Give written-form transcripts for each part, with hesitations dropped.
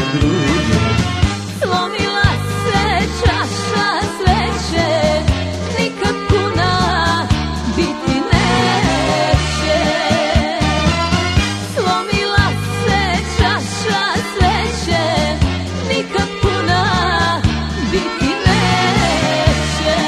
druge. Slomila se čaša sreće, nikad puna biti neće. Slomila se čaša sreće, nikad puna biti neće.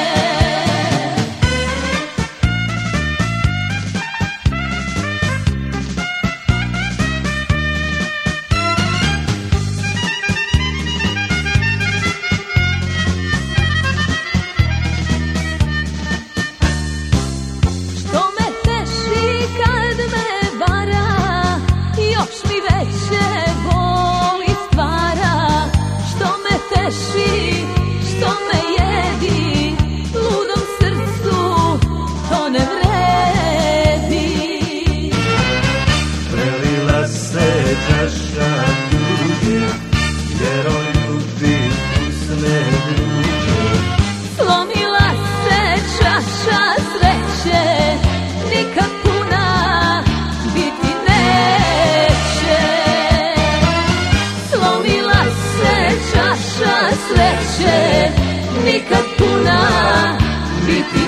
Što me teši kad me vara, još mi veće boli stvara. Što me teši, što me jedi, ludom srcu to ne vredi. Prelila se čaša tuge, jer on ljubi usne druge. Slomila se čaša sreće, nikad puna biti neće. Slomila se čaša sreće, nikad puna biti